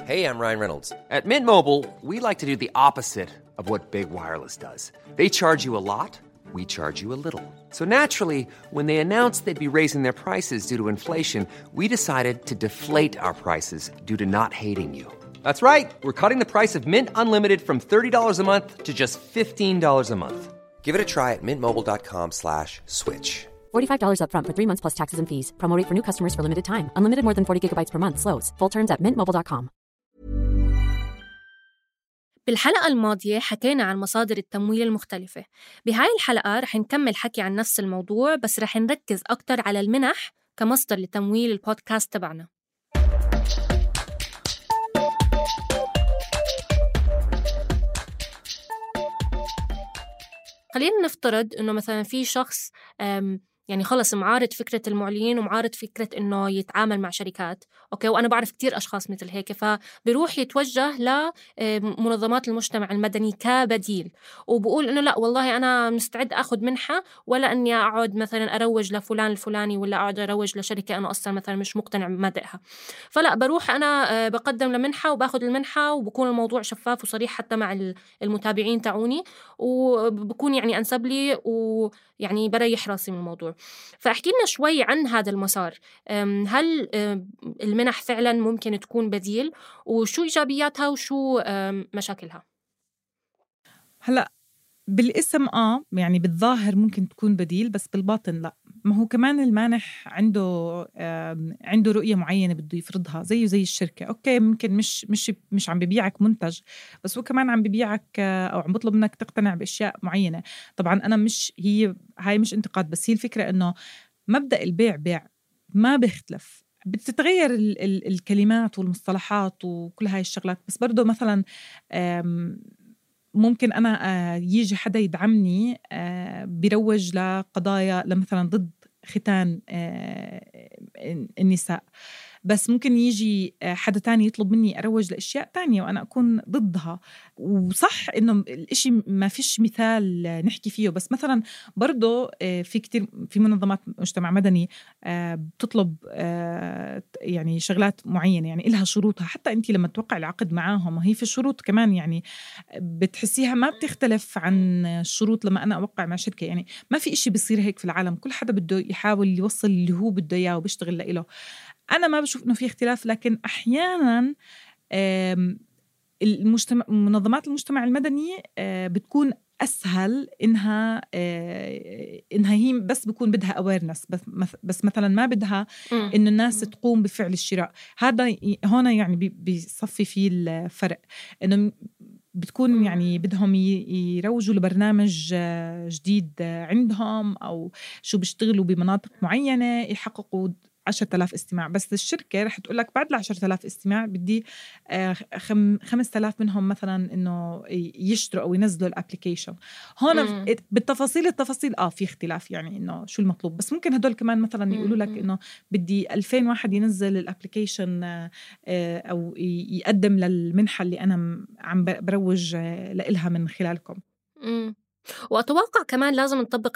Hey, I'm Ryan Reynolds. At Mint Mobile, we like to do the opposite of what Big Wireless does. They charge you a lot, we charge you a little. So naturally, when they announced they'd be raising their prices due to inflation, we decided to deflate our prices due to not hating you. That's right. We're cutting the price of Mint Unlimited from $30 a month to just $15 a month. Give it a try at mintmobile.com/switch. $45 up front for 3 months plus taxes and fees. Promo rate for new customers for limited time. Unlimited more than 40 gigabytes per month. Slows full terms at mintmobile.com. بالحلقة الماضية حكينا عن مصادر التمويل المختلفة. بهاي الحلقة رح نكمل حكي عن نفس الموضوع، بس رح نركز أكتر على المنح كمصدر لتمويل البودكاست تبعنا. خلينا نفترض إنه مثلا في شخص يعني خلص معارض فكرة المعلنين ومعارض فكرة إنه يتعامل مع شركات، أوكي، وأنا بعرف كتير أشخاص مثل هيك، فبيروح يتوجه لمنظمات المجتمع المدني كبديل، وبقول إنه لا والله أنا مستعد أخذ منحة، ولا أني أقعد مثلا أروج لفلان الفلاني، ولا أقعد أروج لشركة أنا أصلا مثلا مش مقتنع بمبادئها. فلا، بروح أنا بقدم لمنحة وباخذ المنحة، وبكون الموضوع شفاف وصريح حتى مع المتابعين تاعوني، وبكون يعني أنسب لي ويعني بريح راسي من الموضوع. فأحكي لنا شوي عن هذا المسار. هل المنح فعلا ممكن تكون بديل، وشو إيجابياتها وشو مشاكلها؟ هلأ بالاسم يعني بالظاهر ممكن تكون بديل، بس بالباطن لا. ما هو كمان المانح عنده رؤية معينة بده يفرضها، زي الشركة. اوكي، ممكن مش عم ببيعك منتج، بس هو كمان عم ببيعك او عم بطلب منك تقتنع باشياء معينة. طبعا انا هاي مش انتقاد، بس هي الفكرة انه مبدأ البيع بيع ما بيختلف، بتتغير الكلمات والمصطلحات وكل هاي الشغلات، بس برضو مثلا ممكن أنا يجي حدا يدعمني بيروج لقضايا مثلا ضد ختان النساء، بس ممكن يجي حدا تاني يطلب مني أروج لأشياء تانية وأنا أكون ضدها. وصح إنه الإشي ما فيش مثال نحكي فيه، بس مثلا برضو في كتير في منظمات مجتمع مدني بتطلب يعني شغلات معينة، يعني إلها شروطها. حتى أنت لما توقع العقد معاهم هي في شروط كمان، يعني بتحسيها ما بتختلف عن الشروط لما أنا أوقع مع شركة. يعني ما في إشي بيصير هيك في العالم، كل حدا بده يحاول يوصل اللي هو بده إياه وبيشتغل لإله. أنا ما بشوف إنه في اختلاف، لكن أحياناً منظمات المجتمع المدني بتكون أسهل إنها هي بس بيكون بدها awareness، بس مثلاً ما بدها إنه الناس تقوم بفعل الشراء. هذا هنا يعني بيصفي فيه الفرق، إنه بتكون يعني بدهم يروجوا لبرنامج جديد عندهم، أو شو بيشتغلوا بمناطق معينة يحققوا 10,000 استماع. بس الشركة رح تقول لك بعد 10,000 استماع بدي 5,000 منهم مثلا إنه يشتروا أو ينزلوا الابليكيشن. هون بالتفاصيل في اختلاف، يعني إنه شو المطلوب. بس ممكن هدول كمان مثلا يقولوا لك إنه بدي 2000 واحد ينزل الابليكيشن أو يقدم للمنحة اللي أنا عم بروج لإلها من خلالكم. وأتوقع كمان لازم نطبق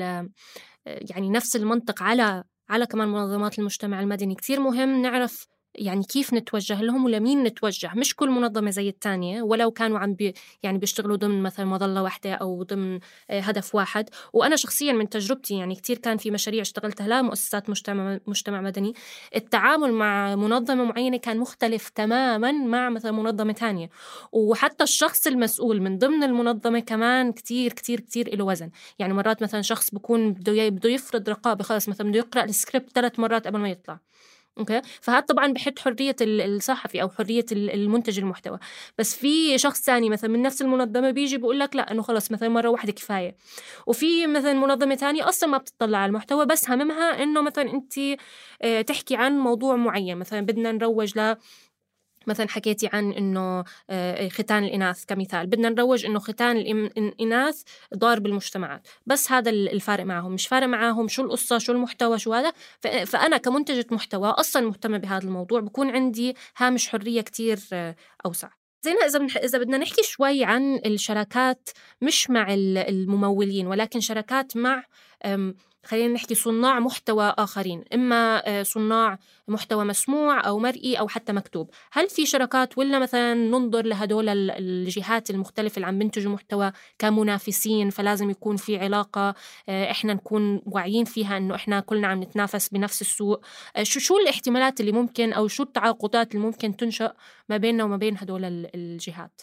نفس المنطق على كمان منظمات المجتمع المدني. كتير مهم نعرف يعني كيف نتوجه لهم ولمين نتوجه. مش كل منظمة زي التانية، ولو كانوا يعني بيشتغلوا ضمن مثلا مظلة واحدة أو ضمن هدف واحد. وأنا شخصيا من تجربتي يعني كتير كان في مشاريع اشتغلتها لا مؤسسات مجتمع مدني، التعامل مع منظمة معينة كان مختلف تماما مع مثلا منظمة تانية، وحتى الشخص المسؤول من ضمن المنظمة كمان كتير كتير كتير له وزن. يعني مرات مثلا شخص بيكون بده يفرض رقابة، خلاص مثلا بده يقرأ السكريبت 3 مرات قبل ما يطلع. اوكي، فهذا طبعا بحد حريه الصحفي او حريه المنتج المحتوى. بس في شخص ثاني مثلا من نفس المنظمه بيجي بيقول لك لا، انه خلص مثلا مره واحده كفايه. وفي مثلا منظمه ثانيه اصلا ما بتطلع على المحتوى، بس هممها انه مثلا انت تحكي عن موضوع معين. مثلا بدنا نروج مثلا حكيتي عن إنه ختان الإناث كمثال، بدنا نروج إنه ختان الإناث ضار بالمجتمعات، بس هذا الفارق معهم. مش فارق معهم شو القصة شو المحتوى شو هذا. فأنا كمنتجة محتوى أصلا مهتمة بهذا الموضوع، بكون عندي هامش حرية كتير أوسع. زينا إذا بدنا نحكي شوي عن الشراكات، مش مع الممولين ولكن شراكات مع خلينا نحكي صناع محتوى آخرين، إما صناع محتوى مسموع أو مرئي أو حتى مكتوب. هل في شراكات ولا مثلا ننظر لهدول الجهات المختلفة اللي عم بنتجوا محتوى كمنافسين، فلازم يكون في علاقة إحنا نكون واعيين فيها إنه إحنا كلنا عم نتنافس بنفس السوق؟ شو الاحتمالات اللي ممكن أو شو التعاقدات اللي ممكن تنشأ ما بيننا وما بين هدول الجهات؟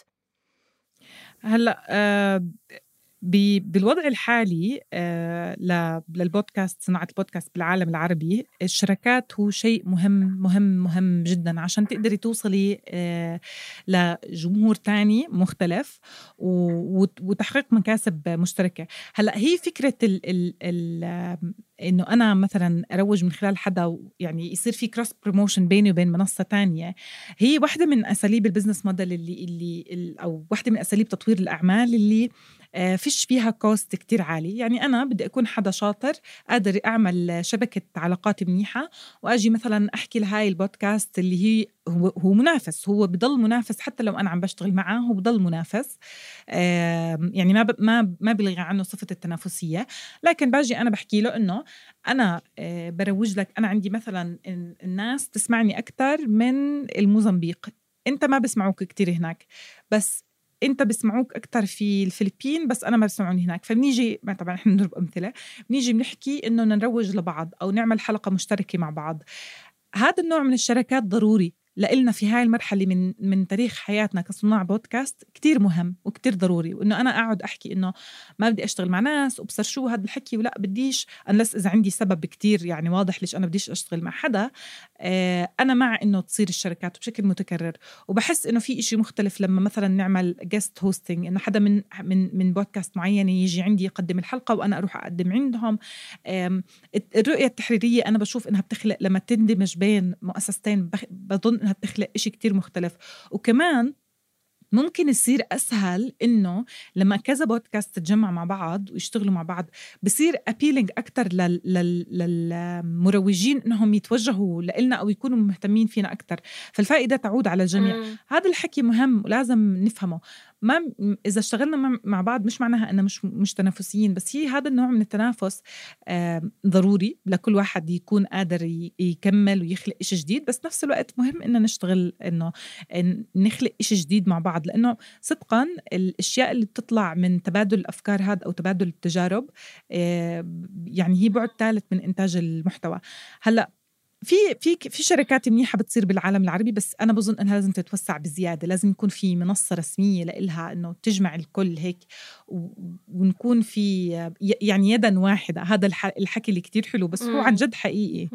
هلأ بالوضع الحالي للبودكاست، صناعة البودكاست بالعالم العربي، الشراكات هو شيء مهم جدا عشان تقدري توصلي لجمهور تاني مختلف وتحقيق مكاسب مشتركة. هلأ هي فكرة إنه أنا مثلا أروج من خلال حدا، يعني يصير في كروس بروموشن بيني وبين منصة تانية، هي واحدة من أساليب البزنس موديل اللي أو واحدة من أساليب تطوير الأعمال اللي فيش فيها كوست كتير عالي. يعني أنا بدي أكون حدا شاطر قادر أعمل شبكة علاقات منيحة، وأجي مثلا أحكي لهاي البودكاست اللي هي هو منافس، هو بضل منافس حتى لو أنا عم بشتغل معه، هو بضل منافس. يعني ما بلغي عنه صفة التنافسية، لكن باجي أنا بحكي له إنه أنا بروج لك، أنا عندي مثلا الناس تسمعني أكتر من الموزمبيق، أنت ما بسمعوك كتير هناك، بس أنت بسمعوك أكتر في الفلبين بس أنا ما بسمعوني هناك. فبنيجي طبعا إحنا نضرب أمثلة، بنيجي بنحكي إنه نروج لبعض أو نعمل حلقة مشتركة مع بعض. هذا النوع من الشراكات ضروري لإلنا في هاي المرحلة من تاريخ حياتنا كصناع بودكاست، كتير مهم وكتير ضروري. وإنه أنا أقعد أحكي إنه ما بدي أشتغل مع ناس وبصر شو هذا الحكي ولا بديش، أنلس إذا عندي سبب كتير يعني واضح ليش أنا بديش أشتغل مع حدا. أنا مع إنه تصير الشركات بشكل متكرر، وبحس إنه في إشي مختلف لما مثلا نعمل guest hosting، إنه حدا من بودكاست معين يجي عندي يقدم الحلقة وأنا أروح أقدم عندهم. الرؤية التحريرية أنا بشوف إنها بتخلق لما تندمج بين مؤسستين، بظن إنها بتخلق إشي كتير مختلف. وكمان ممكن يصير أسهل إنه لما كذا بودكاست تتجمع مع بعض ويشتغلوا مع بعض، بصير appealing أكتر للمروجين إنهم يتوجهوا لإلنا أو يكونوا مهتمين فينا أكتر، فالفائدة تعود على الجميع. هذا الحكي مهم ولازم نفهمه. ما إذا اشتغلنا مع بعض مش معناها أننا مش تنافسيين، بس هي هذا النوع من التنافس ضروري لكل واحد يكون قادر يكمل ويخلق إشي جديد، بس نفس الوقت مهم إننا نشتغل إنه نخلق إشي جديد مع بعض، لأنه صدقاً الأشياء اللي بتطلع من تبادل الأفكار هذا أو تبادل التجارب يعني هي بعد ثالث من إنتاج المحتوى. هلأ في شركات منيحة بتصير بالعالم العربي، بس أنا بظن أنها لازم تتوسع بزيادة، لازم يكون في منصة رسمية لإلها إنه تجمع الكل هيك، ونكون في يعني يدا واحدة. هذا الحكي اللي كتير حلو بس هو عن جد حقيقي.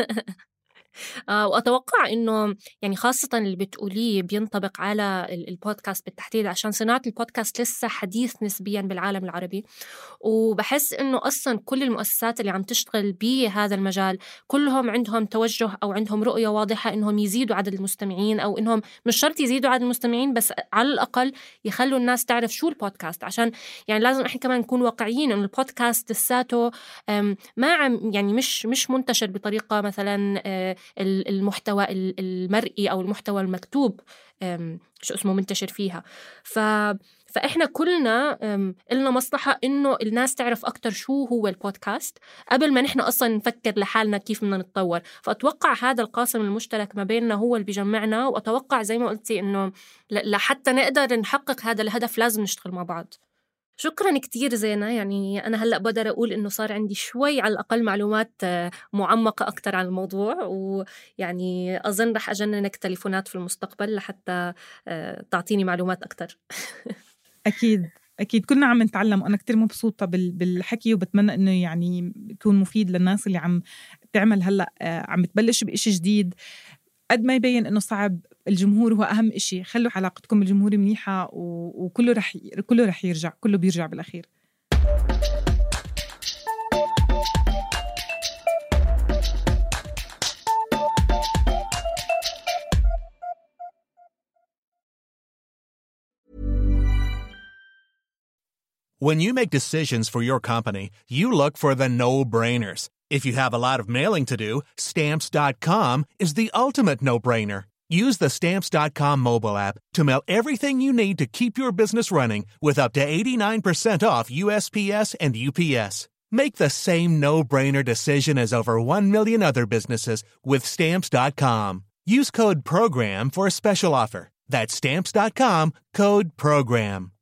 وأتوقع إنه يعني خاصة اللي بتقوليه بينطبق على البودكاست بالتحديد، عشان صناعة البودكاست لسه حديث نسبيا بالعالم العربي. وبحس إنه أصلا كل المؤسسات اللي عم تشتغل بهذا المجال كلهم عندهم توجه أو عندهم رؤية واضحة إنهم يزيدوا عدد المستمعين، أو إنهم مش شرط يزيدوا عدد المستمعين بس على الأقل يخلوا الناس تعرف شو البودكاست. عشان يعني لازم إحنا كمان نكون واقعيين إنه البودكاست الساتو ما عم يعني مش منتشر بطريقة مثلا المحتوى المرئي أو المحتوى المكتوب شو اسمه منتشر فيها. فإحنا كلنا إلنا مصلحة إنه الناس تعرف أكتر شو هو البودكاست قبل ما نحن أصلا نفكر لحالنا كيف بدنا نتطور. فأتوقع هذا القاسم المشترك ما بيننا هو اللي بيجمعنا، وأتوقع زي ما قلتي إنه لحتى نقدر نحقق هذا الهدف لازم نشتغل مع بعض. شكراً كتير زينة. يعني أنا هلأ بقدر أقول إنه صار عندي شوي على الأقل معلومات معمقة أكتر عن الموضوع، ويعني أظن رح أجننك تليفونات في المستقبل لحتى تعطيني معلومات أكتر. أكيد كنا عم نتعلم، وأنا كتير مبسوطة بالحكي، وبتمنى إنه يعني يكون مفيد للناس اللي عم تعمل هلأ عم تبلش بإشي جديد. قد ما يبين إنه صعب، الجمهور هو أهم إشي. خلوا علاقتكم بالجمهور منيحة وكله رح يرجع، كله بيرجع بالأخير. When you make decisions for your company, you look for the no-brainers. If you have a lot of mailing to do, Stamps.com is the ultimate no-brainer. Use the Stamps.com mobile app to mail everything you need to keep your business running with up to 89% off USPS and UPS. Make the same no-brainer decision as over 1 million other businesses with Stamps.com. Use code PROGRAM for a special offer. That's Stamps.com, code PROGRAM.